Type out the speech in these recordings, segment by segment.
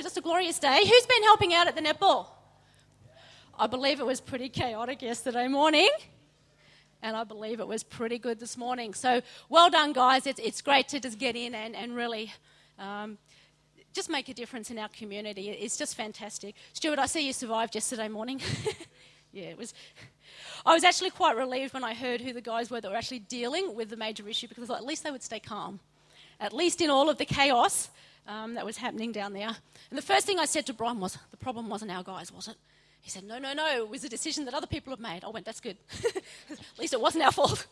it just a glorious day? Who's been helping out at the netball? I believe it was pretty chaotic yesterday morning, and I believe it was pretty good this morning. So well done, guys. It's great to just get in and really just make a difference in our community. It's just fantastic. Stuart, I see you survived yesterday morning. Yeah, it was. I was actually quite relieved when I heard who the guys were that were actually dealing with the major issue, because I thought at least they would stay calm, at least in all of the chaos that was happening down there. And the first thing I said to Brian was, the problem wasn't our guys, was it? He said, no, it was a decision that other people have made. I went, that's good. At least it wasn't our fault.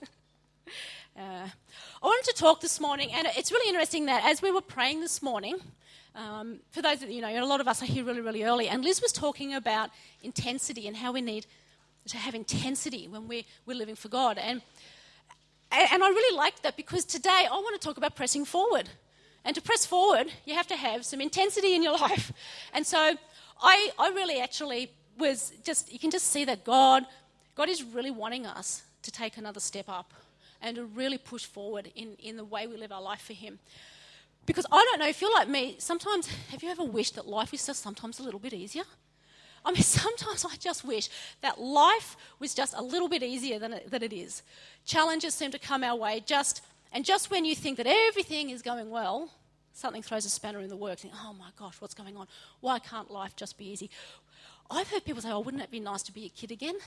I wanted to talk this morning, and it's really interesting that as we were praying this morning, for those of you know, a lot of us are here really, really early, and Liz was talking about intensity and how we need to have intensity when we're living for God. And I really liked that, because today I want to talk about pressing forward. And to press forward, you have to have some intensity in your life. And so I really actually was just, you can just see that God is really wanting us to take another step up and to really push forward in the way we live our life for Him. Because I don't know, if you're like me, sometimes, have you ever wished that life was just sometimes a little bit easier? I mean, sometimes I just wish that life was just a little bit easier than it is. Challenges seem to come our way just when you think that everything is going well, something throws a spanner in the works. Think, oh my gosh, what's going on? Why can't life just be easy? I've heard people say, oh, wouldn't it be nice to be a kid again?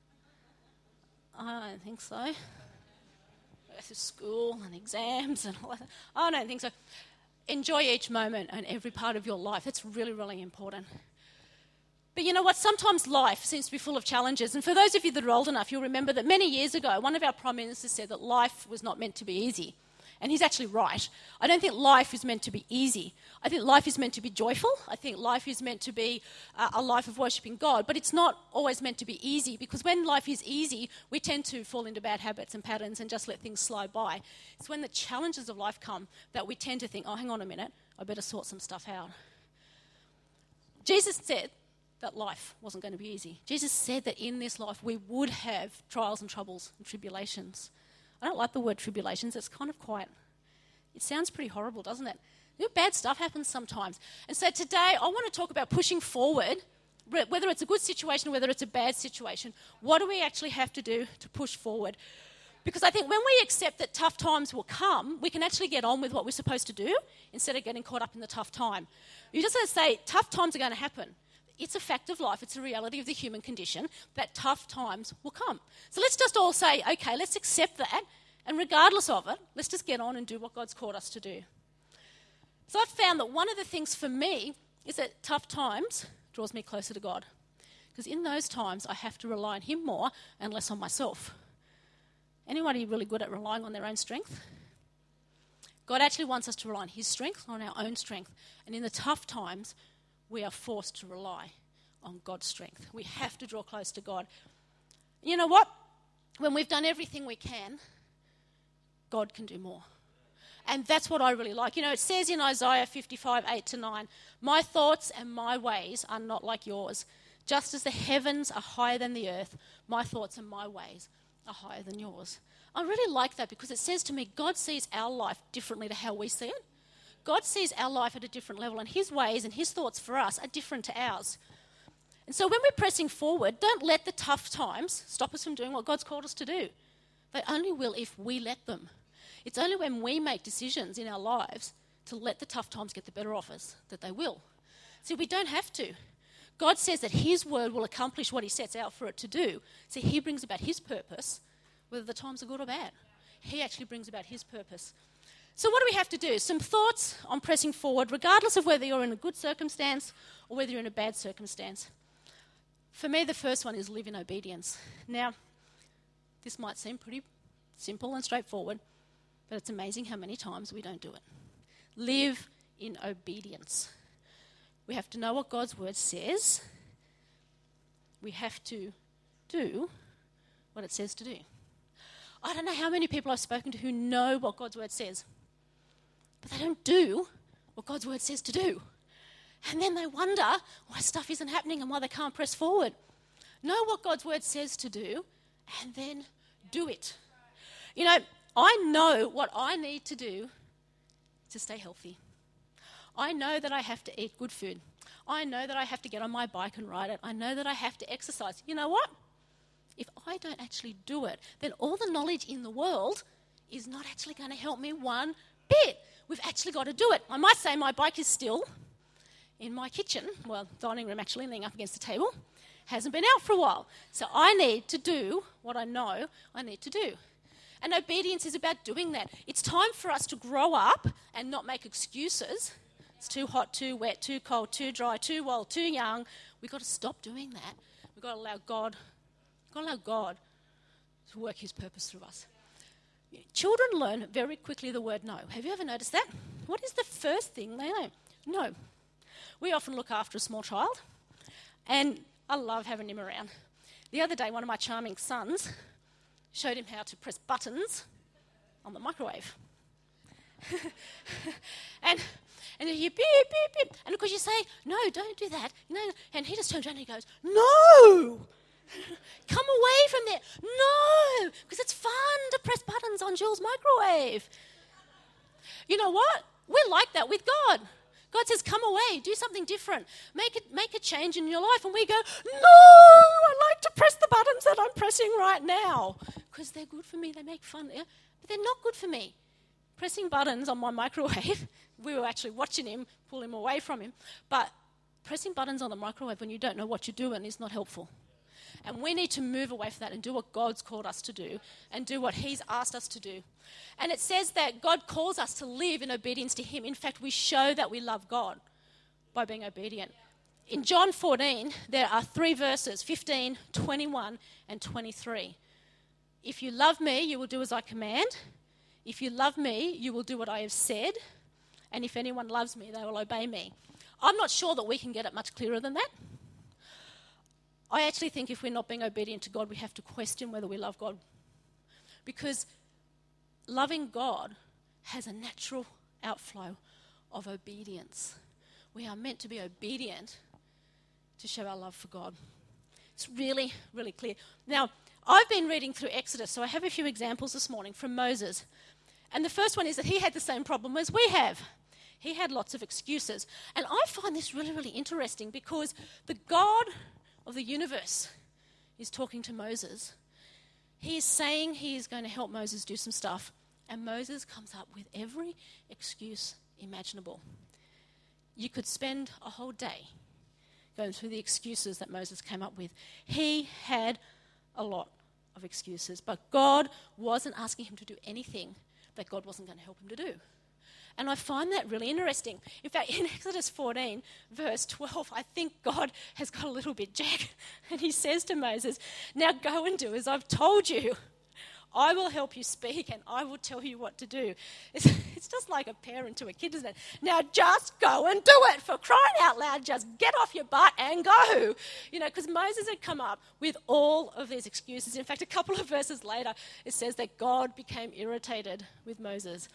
I don't think so. Go through school and exams and all that. I don't think so. Enjoy each moment and every part of your life. It's really, really important. But you know what? Sometimes life seems to be full of challenges. And for those of you that are old enough, you'll remember that many years ago, one of our prime ministers said that life was not meant to be easy. And he's actually right. I don't think life is meant to be easy. I think life is meant to be joyful. I think life is meant to be a life of worshipping God. But it's not always meant to be easy, because when life is easy, we tend to fall into bad habits and patterns and just let things slide by. It's when the challenges of life come that we tend to think, oh, hang on a minute, I better sort some stuff out. Jesus said that life wasn't going to be easy. Jesus said that in this life we would have trials and troubles and tribulations. I don't like the word tribulations. It's kind of it sounds pretty horrible, doesn't it? You know, bad stuff happens sometimes. And so today I want to talk about pushing forward, whether it's a good situation or whether it's a bad situation. What do we actually have to do to push forward? Because I think when we accept that tough times will come, we can actually get on with what we're supposed to do instead of getting caught up in the tough time. You just have to say, tough times are going to happen. It's a fact of life. It's a reality of the human condition that tough times will come. So let's just all say, okay, let's accept that. And regardless of it, let's just get on and do what God's called us to do. So I've found that one of the things for me is that tough times draws me closer to God. Because in those times, I have to rely on Him more and less on myself. Anybody really good at relying on their own strength? God actually wants us to rely on His strength, not on our own strength. And in the tough times, we are forced to rely on God's strength. We have to draw close to God. You know what? When we've done everything we can, God can do more. And that's what I really like. You know, it says in Isaiah 55, 8-9, my thoughts and my ways are not like yours. Just as the heavens are higher than the earth, my thoughts and my ways are higher than yours. I really like that, because it says to me, God sees our life differently to how we see it. God sees our life at a different level, and His ways and His thoughts for us are different to ours. And so when we're pressing forward, don't let the tough times stop us from doing what God's called us to do. They only will if we let them. It's only when we make decisions in our lives to let the tough times get the better of us that they will. See, we don't have to. God says that His word will accomplish what He sets out for it to do. See, He brings about His purpose, whether the times are good or bad. He actually brings about His purpose. So what do we have to do? Some thoughts on pressing forward, regardless of whether you're in a good circumstance or whether you're in a bad circumstance. For me, the first one is live in obedience. Now, this might seem pretty simple and straightforward, but it's amazing how many times we don't do it. Live in obedience. We have to know what God's word says. We have to do what it says to do. I don't know how many people I've spoken to who know what God's word says, but they don't do what God's word says to do. And then they wonder why stuff isn't happening and why they can't press forward. Know what God's word says to do, and then do it. You know, I know what I need to do to stay healthy. I know that I have to eat good food. I know that I have to get on my bike and ride it. I know that I have to exercise. You know what? If I don't actually do it, then all the knowledge in the world is not actually going to help me one bit. We've actually got to do it. I might say my bike is still in my kitchen, well, dining room actually, leaning up against the table. Hasn't been out for a while. So I need to do what I know I need to do. And obedience is about doing that. It's time for us to grow up and not make excuses. It's too hot, too wet, too cold, too dry, too old, too young. We've got to stop doing that. We've got to allow God to work his purpose through us. Children learn very quickly the word no. Have you ever noticed that? What is the first thing they know? No. We often look after a small child, and I love having him around. The other day, one of my charming sons showed him how to press buttons on the microwave. and you beep, beep, beep. And of course you say, no, don't do that. You know, and he just turns around and he goes, no! Come away from there. No! Because it's fun to press buttons on Jill's microwave. You know what? We're like that with God. God says, come away, do something different. Make a change in your life. And we go, no, I like to press the buttons that I'm pressing right now. Because they're good for me, they make fun. Yeah? But they're not good for me. Pressing buttons on my microwave, we were actually watching him, pull him away from him. But pressing buttons on the microwave when you don't know what you're doing is not helpful. And we need to move away from that and do what God's called us to do and do what he's asked us to do. And it says that God calls us to live in obedience to him. In fact, we show that we love God by being obedient. In John 14, there are 3 verses, 15, 21, and 23. If you love me, you will do as I command. If you love me, you will do what I have said. And if anyone loves me, they will obey me. I'm not sure that we can get it much clearer than that. I actually think if we're not being obedient to God, we have to question whether we love God. Because loving God has a natural outflow of obedience. We are meant to be obedient to show our love for God. It's really, really clear. Now, I've been reading through Exodus, so I have a few examples this morning from Moses. And the first one is that he had the same problem as we have. He had lots of excuses. And I find this really, really interesting because the God of the universe is talking to Moses. He is saying he is going to help Moses do some stuff, and Moses comes up with every excuse imaginable. You could spend a whole day going through the excuses that Moses came up with. He had a lot of excuses, but God wasn't asking him to do anything that God wasn't going to help him to do. And I find that really interesting. In fact, in Exodus 14, verse 12, I think God has got a little bit jacked. And he says to Moses, now go and do as I've told you. I will help you speak and I will tell you what to do. It's just like a parent to a kid, isn't it? Now just go and do it. For crying out loud, just get off your butt and go. You know, because Moses had come up with all of these excuses. In fact, a couple of verses later, it says that God became irritated with Moses.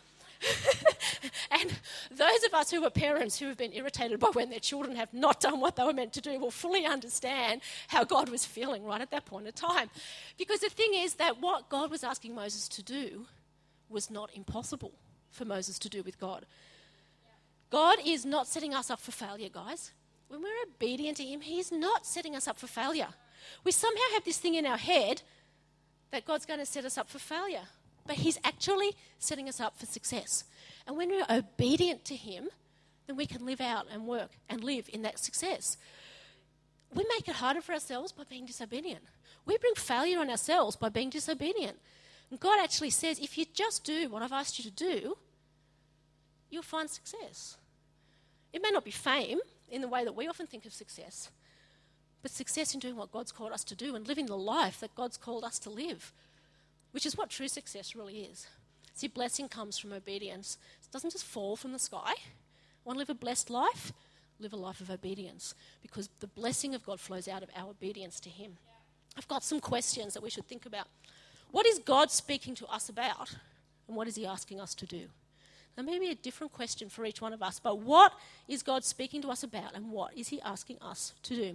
And those of us who are parents who have been irritated by when their children have not done what they were meant to do will fully understand how God was feeling right at that point in time. Because the thing is that what God was asking Moses to do was not impossible for Moses to do with God. God is not setting us up for failure, guys. When we're obedient to him, he's not setting us up for failure. We somehow have this thing in our head that God's going to set us up for failure. But he's actually setting us up for success. And when we're obedient to him, then we can live out and work and live in that success. We make it harder for ourselves by being disobedient. We bring failure on ourselves by being disobedient. And God actually says, if you just do what I've asked you to do, you'll find success. It may not be fame in the way that we often think of success, but success in doing what God's called us to do and living the life that God's called us to live. Which is what true success really is. See, blessing comes from obedience. It doesn't just fall from the sky. Want to live a blessed life? Live a life of obedience. Because the blessing of God flows out of our obedience to him. I've got some questions that we should think about. What is God speaking to us about? And what is he asking us to do? Now, maybe a different question for each one of us. But what is God speaking to us about? And what is he asking us to do?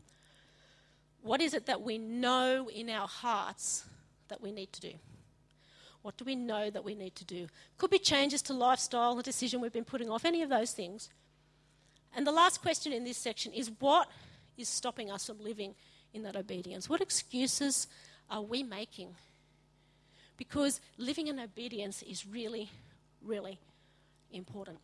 What is it that we know in our hearts that we need to do? What do we know that we need to do? Could be changes to lifestyle, a decision we've been putting off, any of those things. And the last question in this section is, what is stopping us from living in that obedience? What excuses are we making? Because living in obedience is really, really important.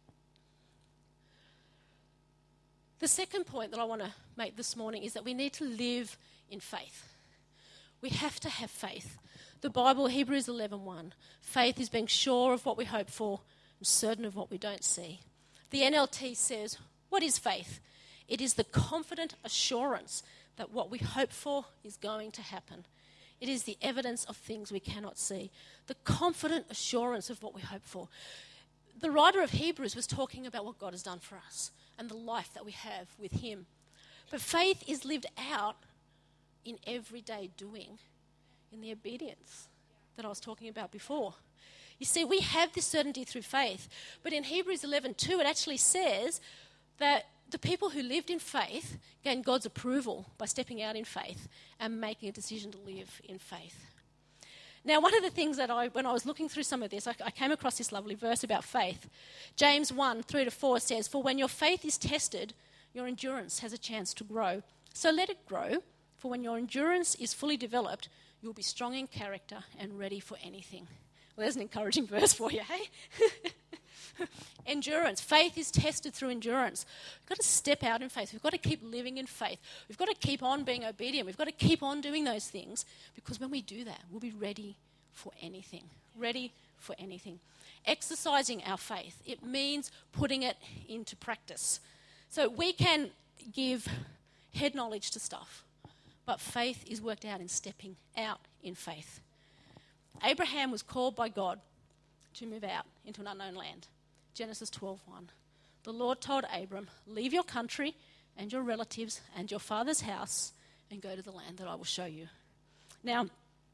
The second point that I want to make this morning is that we need to live in faith. We have to have faith. The Bible, Hebrews 11:1, faith is being sure of what we hope for and certain of what we don't see. The NLT says, what is faith? It is the confident assurance that what we hope for is going to happen. It is the evidence of things we cannot see. The confident assurance of what we hope for. The writer of Hebrews was talking about what God has done for us and the life that we have with him. But faith is lived out in everyday doing, in the obedience that I was talking about before. You see, we have this certainty through faith, but in Hebrews 11:2 it actually says that the people who lived in faith gained God's approval by stepping out in faith and making a decision to live in faith. Now, one of the things that when I was looking through some of this, I came across this lovely verse about faith. James 1:3-4 says, "For when your faith is tested, your endurance has a chance to grow. So let it grow, for when your endurance is fully developed, you'll be strong in character and ready for anything." Well, there's an encouraging verse for you, hey? Endurance. Faith is tested through endurance. We've got to step out in faith. We've got to keep living in faith. We've got to keep on being obedient. We've got to keep on doing those things, because when we do that, we'll be ready for anything. Ready for anything. Exercising our faith. It means putting it into practice. So we can give head knowledge to stuff, but faith is worked out in stepping out in faith. Abraham was called by God to move out into an unknown land. Genesis 12:1. The Lord told Abram, "Leave your country and your relatives and your father's house and go to the land that I will show you." Now,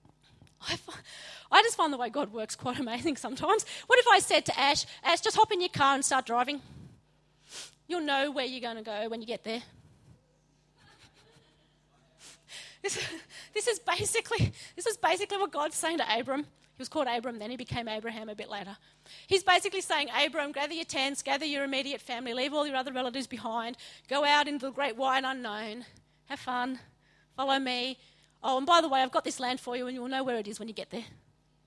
I just find the way God works quite amazing sometimes. What if I said to Ash, just hop in your car and start driving? You'll know where you're going to go when you get there. This is basically what God's saying to Abram. He was called Abram, then he became Abraham a bit later. He's basically saying, Abram, gather your tents, gather your immediate family, leave all your other relatives behind, go out into the great wide unknown, have fun, follow me. Oh, and by the way, I've got this land for you and you'll know where it is when you get there.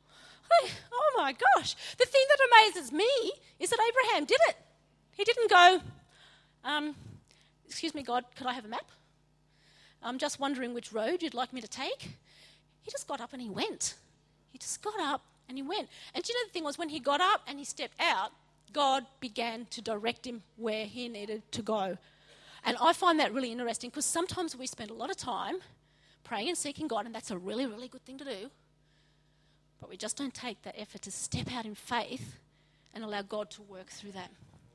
Oh my gosh. The thing that amazes me is that Abraham did it. He didn't go, excuse me, God, could I have a map? I'm just wondering which road you'd like me to take. He just got up and he went. He just got up and he went. And do you know the thing was, when he got up and he stepped out, God began to direct him where he needed to go. And I find that really interesting, because sometimes we spend a lot of time praying and seeking God, and that's a really, really good thing to do. But we just don't take that effort to step out in faith and allow God to work through that.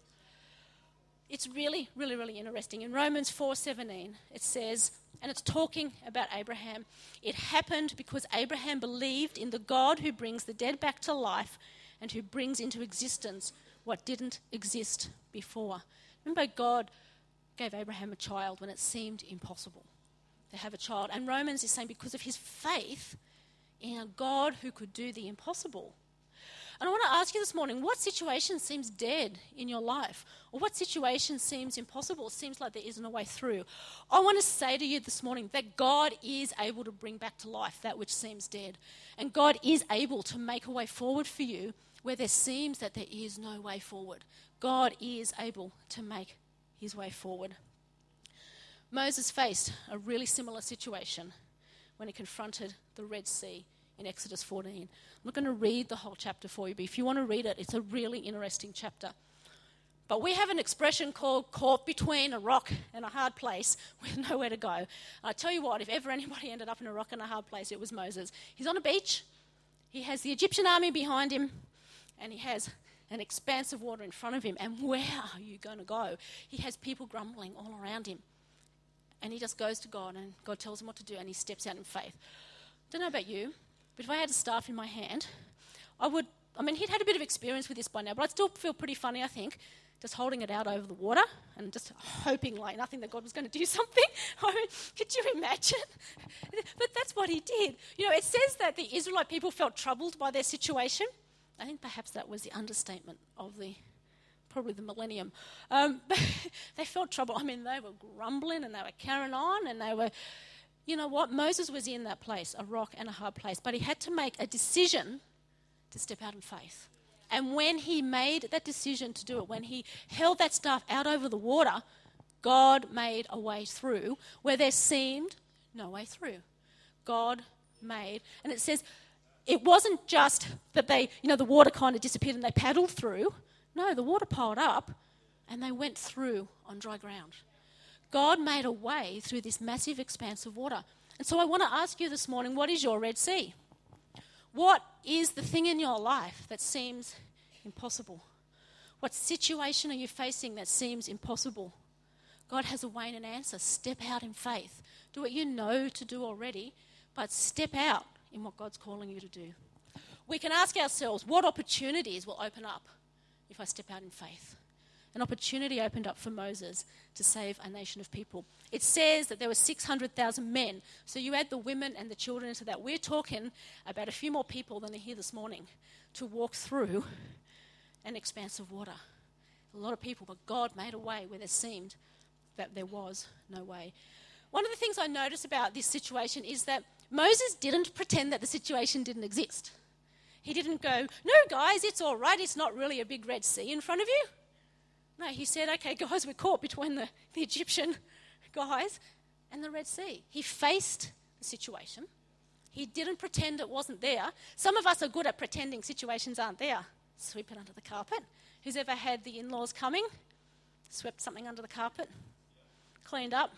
It's really, really, really interesting. In Romans 4:17, it says, and it's talking about Abraham, it happened because Abraham believed in the God who brings the dead back to life and who brings into existence what didn't exist before. Remember, God gave Abraham a child when it seemed impossible to have a child. And Romans is saying because of his faith in a God who could do the impossible. And I want to ask you this morning, what situation seems dead in your life? Or what situation seems impossible? It seems like there isn't a way through. I want to say to you this morning that God is able to bring back to life that which seems dead. And God is able to make a way forward for you where there seems that there is no way forward. God is able to make his way forward. Moses faced a really similar situation when he confronted the Red Sea in Exodus 14. I'm not going to read the whole chapter for you, but if you want to read it, it's a really interesting chapter. But we have an expression called caught between a rock and a hard place with nowhere to go. And I tell you what, if ever anybody ended up in a rock and a hard place, it was Moses. He's on a beach, he has the Egyptian army behind him, and he has an expanse of water in front of him. And where are you going to go? He has people grumbling all around him. And he just goes to God, and God tells him what to do, and he steps out in faith. I don't know about you, but if I had a staff in my hand, he'd had a bit of experience with this by now, but I'd still feel pretty funny, I think, just holding it out over the water and just hoping like nothing that God was going to do something. Could you imagine? But that's what he did. You know, it says that the Israelite people felt troubled by their situation. I think perhaps that was the understatement of the probably the millennium. They felt trouble. I mean, they were grumbling and they were carrying on and they were, you know what? Moses was in that place, a rock and a hard place, but he had to make a decision to step out in faith. And when he made that decision to do it, when he held that staff out over the water, God made a way through where there seemed no way through. God made, and it says, it wasn't just that they, the water kind of disappeared and they paddled through. No, the water piled up and they went through on dry ground. God made a way through this massive expanse of water. And so I want to ask you this morning, what is your Red Sea? What is the thing in your life that seems impossible? What situation are you facing that seems impossible? God has a way and an answer. Step out in faith. Do what you know to do already, but step out in what God's calling you to do. We can ask ourselves, what opportunities will open up if I step out in faith? An opportunity opened up for Moses to save a nation of people. It says that there were 600,000 men. So you add the women and the children into that. We're talking about a few more people than are here this morning to walk through an expanse of water. A lot of people, but God made a way where there seemed that there was no way. One of the things I notice about this situation is that Moses didn't pretend that the situation didn't exist. He didn't go, no, guys, it's all right. It's not really a big Red Sea in front of you. No, he said, okay, guys, we're caught between the Egyptian guys and the Red Sea. He faced the situation. He didn't pretend it wasn't there. Some of us are good at pretending situations aren't there. Sweep it under the carpet. Who's ever had the in-laws coming? Swept something under the carpet? Cleaned up?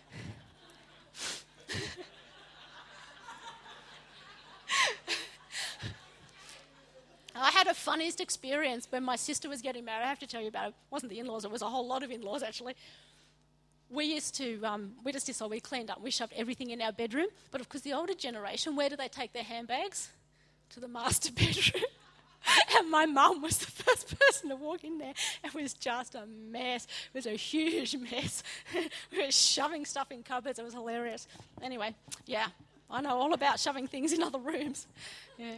I had a funniest experience when my sister was getting married. I have to tell you about it. It wasn't the in-laws, it was a whole lot of in-laws actually. We cleaned up, we shoved everything in our bedroom. But of course the older generation, where do they take their handbags? To the master bedroom. And my mum was the first person to walk in there. It was just a mess. It was a huge mess. We were shoving stuff in cupboards. It was hilarious. Anyway, yeah, I know all about shoving things in other rooms. Yeah.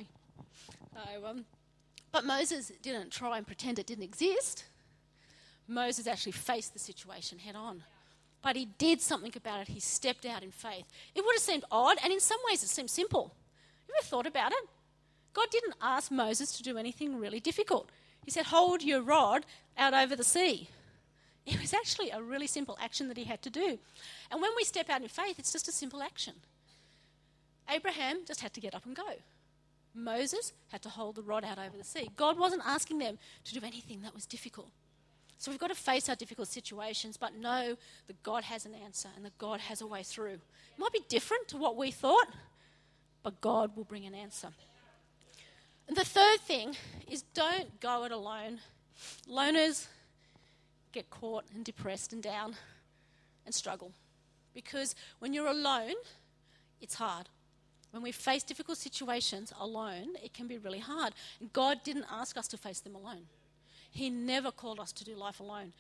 But Moses didn't try and pretend it didn't exist. Moses actually faced the situation head on. But he did something about it. He stepped out in faith. It would have seemed odd, and in some ways it seemed simple. You ever thought about it? God didn't ask Moses to do anything really difficult. He said, hold your rod out over the sea. It was actually a really simple action that he had to do. And when we step out in faith, it's just a simple action. Abraham just had to get up and go. Moses had to hold the rod out over the sea. God wasn't asking them to do anything that was difficult. So we've got to face our difficult situations, but know that God has an answer and that God has a way through. It might be different to what we thought, but God will bring an answer. And the third thing is don't go it alone. Loners get caught and depressed and down and struggle. Because when you're alone, it's hard. When we face difficult situations alone, it can be really hard. And God didn't ask us to face them alone. He never called us to do life alone.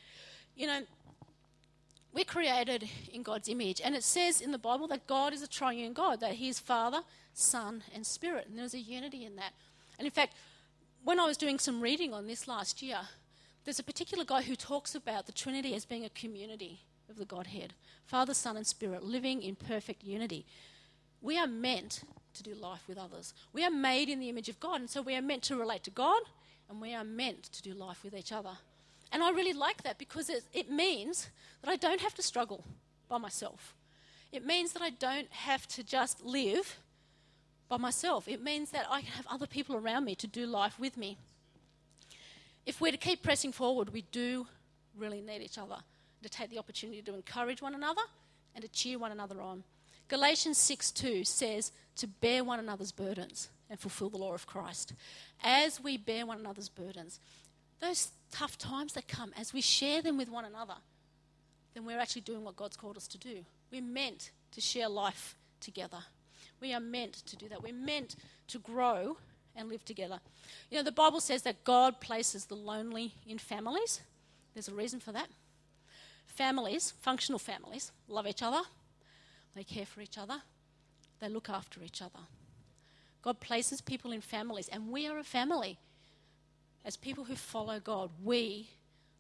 We're created in God's image. And it says in the Bible that God is a triune God, that He is Father, Son, and Spirit. And there's a unity in that. And in fact, when I was doing some reading on this last year, there's a particular guy who talks about the Trinity as being a community of the Godhead. Father, Son, and Spirit, living in perfect unity. We are meant to do life with others. We are made in the image of God, and so we are meant to relate to God, and we are meant to do life with each other. And I really like that because it means that I don't have to struggle by myself. It means that I don't have to just live by myself. It means that I can have other people around me to do life with me. If we're to keep pressing forward, we do really need each other to take the opportunity to encourage one another and to cheer one another on. Galatians 6:2 says to bear one another's burdens and fulfill the law of Christ. As we bear one another's burdens, those tough times that come, as we share them with one another, then we're actually doing what God's called us to do. We're meant to share life together. We are meant to do that. We're meant to grow and live together. The Bible says that God places the lonely in families. There's a reason for that. Families, functional families, love each other. They care for each other. They look after each other. God places people in families, and we are a family. As people who follow God, we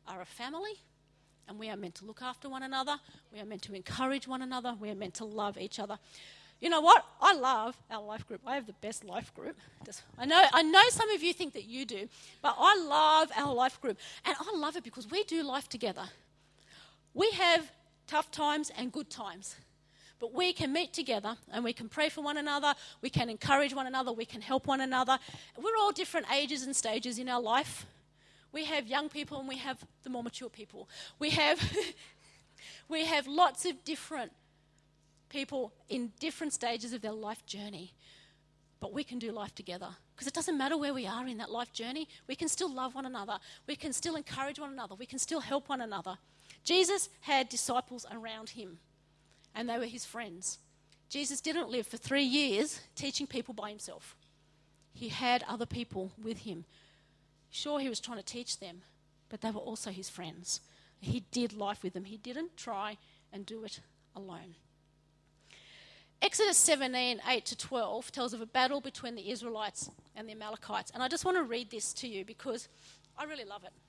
are a family, and we are meant to look after one another. We are meant to encourage one another. We are meant to love each other. You know what? I love our life group. I have the best life group. I know some of you think that you do, but I love our life group. And I love it because we do life together. We have tough times and good times. But we can meet together and we can pray for one another. We can encourage one another. We can help one another. We're all different ages and stages in our life. We have young people and we have the more mature people. We have lots of different people in different stages of their life journey. But we can do life together. Because it doesn't matter where we are in that life journey. We can still love one another. We can still encourage one another. We can still help one another. Jesus had disciples around him. And they were his friends. Jesus didn't live for 3 years teaching people by himself. He had other people with him. Sure, he was trying to teach them, but they were also his friends. He did life with them. He didn't try and do it alone. Exodus 17, 8-12 tells of a battle between the Israelites and the Amalekites. And I just want to read this to you because I really love it.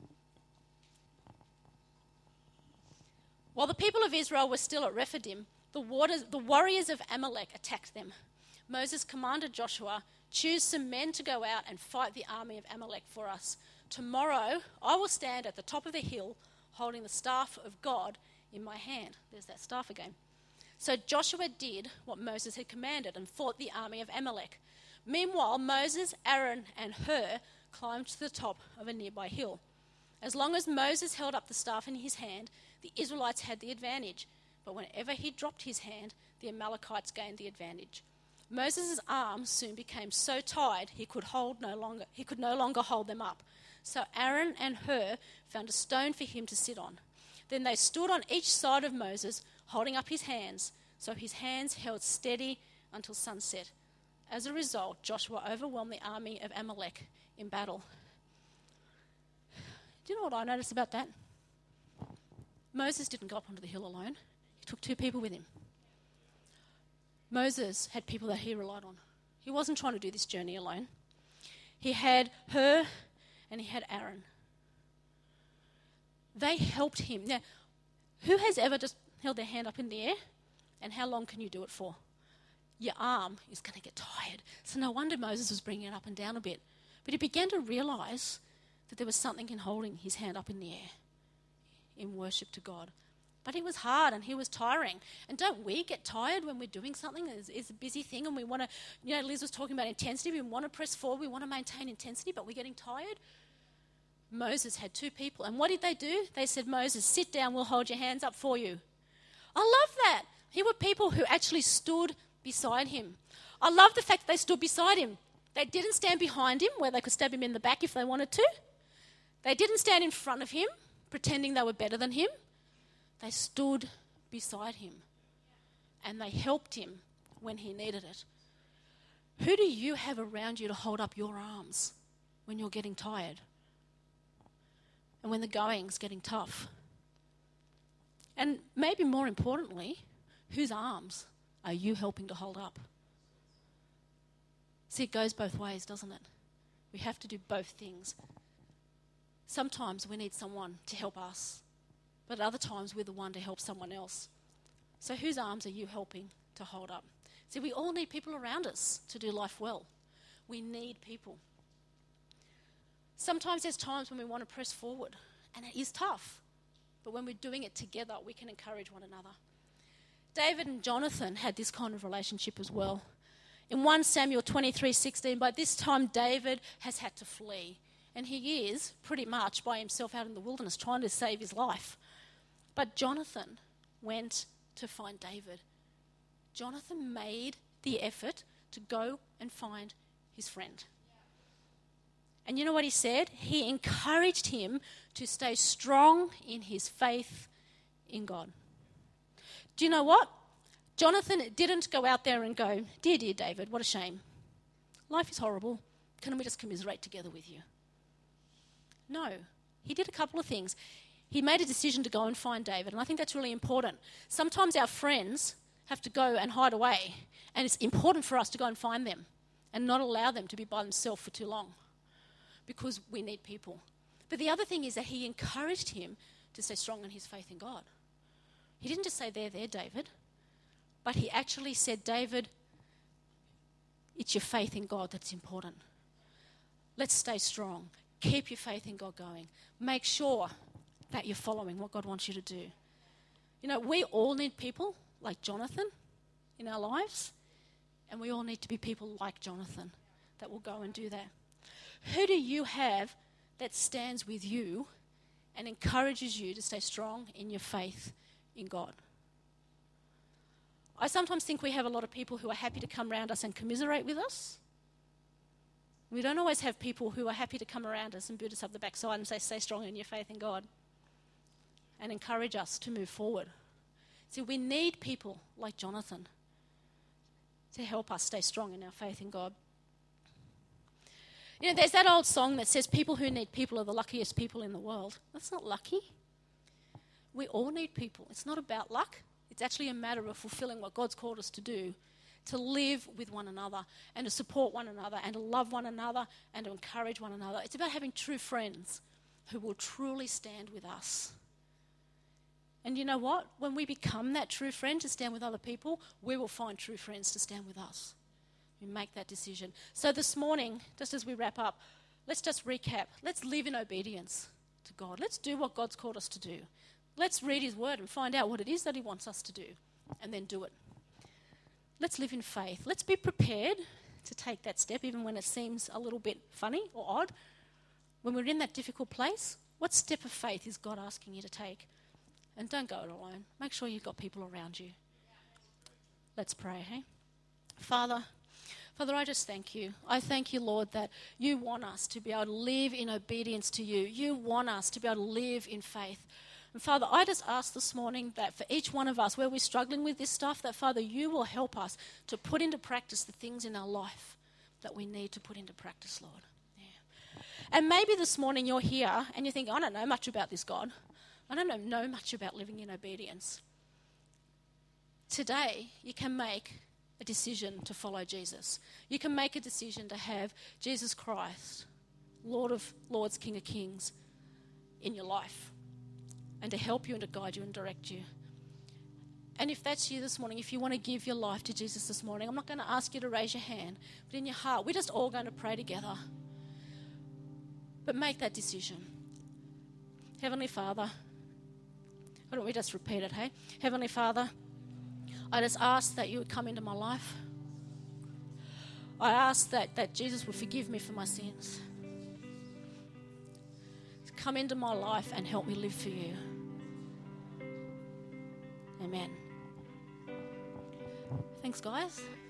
While the people of Israel were still at Rephidim, the warriors of Amalek attacked them. Moses commanded Joshua, "Choose some men to go out and fight the army of Amalek for us. Tomorrow I will stand at the top of the hill holding the staff of God in my hand." There's that staff again. So Joshua did what Moses had commanded and fought the army of Amalek. Meanwhile, Moses, Aaron, and Hur climbed to the top of a nearby hill. As long as Moses held up the staff in his hand, the Israelites had the advantage. But whenever he dropped his hand, the Amalekites gained the advantage. Moses' arms soon became so tired he could no longer hold them up. So Aaron and Hur found a stone for him to sit on. Then they stood on each side of Moses, holding up his hands, so his hands held steady until sunset. As a result, Joshua overwhelmed the army of Amalek in battle. Do you know what I noticed about that? Moses didn't go up onto the hill alone. He took 2 people with him. Moses had people that he relied on. He wasn't trying to do this journey alone. He had Hur and he had Aaron. They helped him. Now, who has ever just held their hand up in the air? And how long can you do it for? Your arm is going to get tired. So no wonder Moses was bringing it up and down a bit. But he began to realise that there was something in holding his hand up in the air in worship to God. But it was hard and he was tiring. And don't we get tired when we're doing something? It's a busy thing and we want to, Liz was talking about intensity. We want to press forward. We want to maintain intensity, but we're getting tired. Moses had 2 people. And what did they do? They said, "Moses, sit down. We'll hold your hands up for you." I love that. Here were people who actually stood beside him. I love the fact that they stood beside him. They didn't stand behind him where they could stab him in the back if they wanted to. They didn't stand in front of him pretending they were better than him. They stood beside him and they helped him when he needed it. Who do you have around you to hold up your arms when you're getting tired and when the going's getting tough? And maybe more importantly, whose arms are you helping to hold up? See, it goes both ways, doesn't it? We have to do both things. Sometimes we need someone to help us, but other times we're the one to help someone else. So whose arms are you helping to hold up? See, we all need people around us to do life well. We need people. Sometimes there's times when we want to press forward, and it is tough. But when we're doing it together, we can encourage one another. David and Jonathan had this kind of relationship as well. In 1 Samuel 23:16, by this time David has had to flee. And he is pretty much by himself out in the wilderness trying to save his life. But Jonathan went to find David. Jonathan made the effort to go and find his friend. And you know what he said? He encouraged him to stay strong in his faith in God. Do you know what? Jonathan didn't go out there and go, dear David, what a shame. Life is horrible. Can we just commiserate together with you? No. He did a couple of things. He made a decision to go and find David, and I think that's really important. Sometimes our friends have to go and hide away, and it's important for us to go and find them and not allow them to be by themselves for too long, because we need people. But the other thing is that he encouraged him to stay strong in his faith in God. He didn't just say, there, David. But he actually said, David, it's your faith in God that's important. Let's stay strong. Keep your faith in God going. Make sure that you're following what God wants you to do. You know, we all need people like Jonathan in our lives. And we all need to be people like Jonathan that will go and do that. Who do you have that stands with you and encourages you to stay strong in your faith in God? I sometimes think we have a lot of people who are happy to come around us and commiserate with us. We don't always have people who are happy to come around us and boot us up the backside and say, stay strong in your faith in God, and encourage us to move forward. See, we need people like Jonathan to help us stay strong in our faith in God. You know, there's that old song that says people who need people are the luckiest people in the world. That's not lucky. We all need people. It's not about luck. It's actually a matter of fulfilling what God's called us to do, to live with one another and to support one another and to love one another and to encourage one another. It's about having true friends who will truly stand with us. And you know what? When we become that true friend to stand with other people, we will find true friends to stand with us. We make that decision. So this morning, just as we wrap up, let's just recap. Let's live in obedience to God. Let's do what God's called us to do. Let's read his word and find out what it is that he wants us to do and then do it. Let's live in faith. Let's be prepared to take that step even when it seems a little bit funny or odd. When we're in that difficult place, what step of faith is God asking you to take? And don't go it alone. Make sure you've got people around you. Let's pray, hey? Father, I just thank you. I thank you, Lord, that you want us to be able to live in obedience to you. You want us to be able to live in faith. And Father, I just ask this morning that for each one of us, where we're struggling with this stuff, that Father, you will help us to put into practice the things in our life that we need to put into practice, Lord. Yeah. And maybe this morning you're here and you think, I don't know much about this God. I don't know much about living in obedience. Today, you can make a decision to follow Jesus. You can make a decision to have Jesus Christ, Lord of Lords, King of Kings, in your life, and to help you and to guide you and direct you. And if that's you this morning, if you want to give your life to Jesus this morning, I'm not going to ask you to raise your hand, but in your heart, we're just all going to pray together. But make that decision. Heavenly Father, why don't we just repeat it, hey? Heavenly Father, I just ask that you would come into my life. I ask that Jesus would forgive me for my sins. Come into my life and help me live for you. Amen. Thanks, guys.